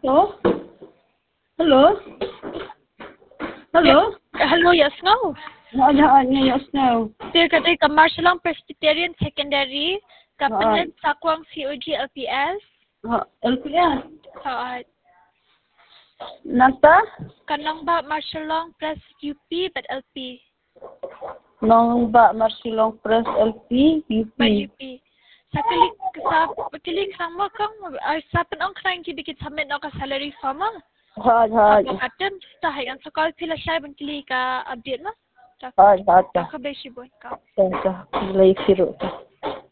Hello? Hello? Hello? Hello, yes, no. Yes, no. Dear Katay, Marshallong Presbyterian Secondary, Kapanan Sakwang COG LPS. LPS? Uh, Nasta? Kanong ba Marshallong Press UP but LP? Nong ba Marsilong Press LP? UP? By UP. Sa kilik sang mo kang sa panong krang kibikit sa men ka salary form mo. Had. Katem tahay ang sakal pila siya bang kili ka update mo. Had. Ka beshi boy ka. Tenta. Lay siro.